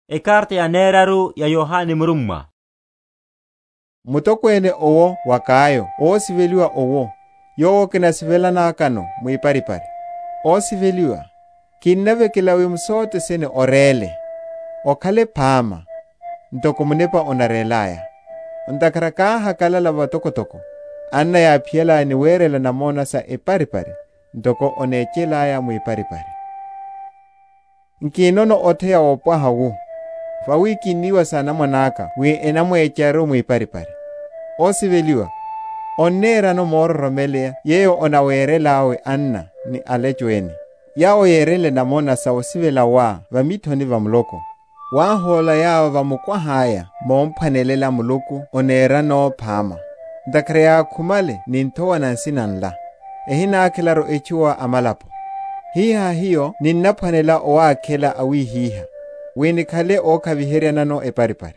Ekarte ya neraru ya Yohane murumma. Mutokwene owo wakayo, o siveliwa owo, yo kina sivela nakano muiparipari. O siveliwa, kinave kilawi msote sene orele, okale pama, ntoko munepa onarelaya. Ntakarakaha kalala watokotoko, anna ya piela ni werela namona sa eparipari, ntoko onechelaya muiparipari. Nkinono otea opwaha wu. Fawiki niwa sana mwanaka, wi enamwecharu muiparipari. O siveliwa, onera no moro romelea, yeo onawerelawe anna ni alechweni. Yao yerele namona sa osivela wa, vamithoni vamuloko. Wahola yao vamukwa haya, momphanelela muluku, onera no phama. Ndakare ya khumale, nintowa nansinanla. Ehina akilaro echuwa amalapo. Hiha hiyo, ninnaphanela owa akela awi hiha. Winikhale okhaviherya nano eparipari.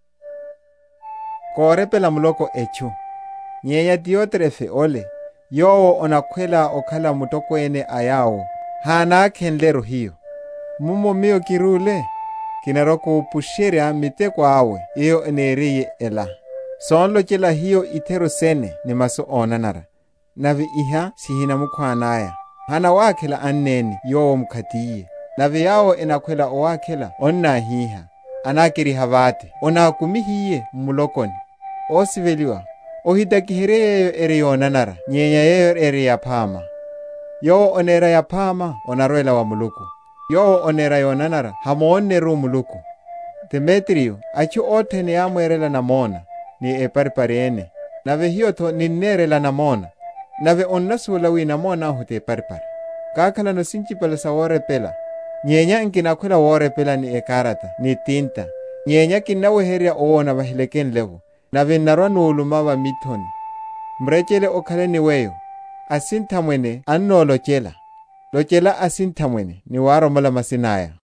Korepela muloko echu. Nyeya Diotrefe ole, yowo onakhwela okhala mutokwene ayawo. Hana khenleru hiyo. Mumo miyo kirule, kinaroko upusherya miteko awe, iyo eneriye ela. Sonlo chela hiyo iteru sene ni maso onanara. Navi iha sihina mukwanaya. Hana wakhela anneni yowo mkhatiye. Navi yawo enakhwela owakhela onna hiha. Anakiri havate. Onakumihiye mulokoni. O siveliwa. Ohidakihere yeyo eri yonanara. Nyenya yeyo eri ya phama. Yo onera ya phama onarwela wa muluku. Yo onera yonanara hamoonneru muluku. Demetrio achu othene ya mwerela namona ni eparipariene. Nave hiyo to ninnerela namona. Nave onnasula wi namona hute eparipari. Kakhala no sinchipala sa worepela. Nyenya nkinakhwela worepela ni ekarata ni tinta. Nyenya kinaweherya oona vahileken levo. Nave narwa nuuluma wa mithoni. Mrechele okhale ni weyo. Asinthamwene anno lochela. Lochela asinthamwene ni waromola masinaya.